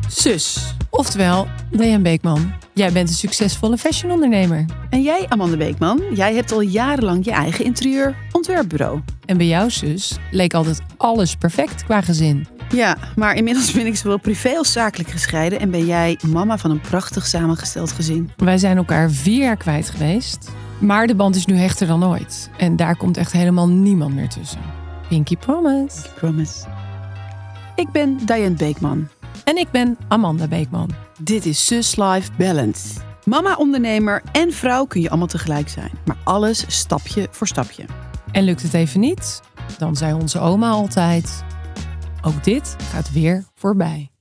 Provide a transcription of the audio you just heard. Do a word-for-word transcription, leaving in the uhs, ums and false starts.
Zus, oftewel Diane Beekman. Jij bent een succesvolle fashionondernemer. En jij, Amanda Beekman, jij hebt al jarenlang je eigen interieur-ontwerpbureau. En bij jouw zus leek altijd alles perfect qua gezin. Ja, maar inmiddels ben ik zowel privé als zakelijk gescheiden en ben jij mama van een prachtig samengesteld gezin. Wij zijn elkaar vier jaar kwijt geweest, maar de band is nu hechter dan ooit. En daar komt echt helemaal niemand meer tussen. Pinky promise. Pinky promise. Ik ben Diane Beekman. En ik ben Amanda Beekman. Dit is Zus Life Balance. Mama, ondernemer en vrouw kun je allemaal tegelijk zijn. Maar alles stapje voor stapje. En lukt het even niet? Dan zei onze oma altijd: ook dit gaat weer voorbij.